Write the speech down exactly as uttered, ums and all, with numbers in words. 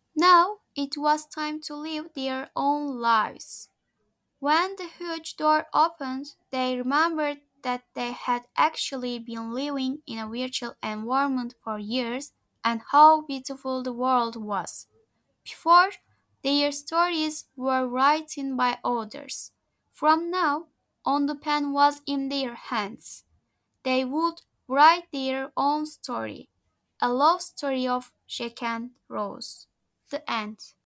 Now it was time to live their own lives. When the huge door opened, they remembered that they had actually been living in a virtual environment for years and how beautiful the world was. Before, their stories were written by others. From now on, the pen was in their hands. They would write their own story, a love story of Jack and Rose. The end.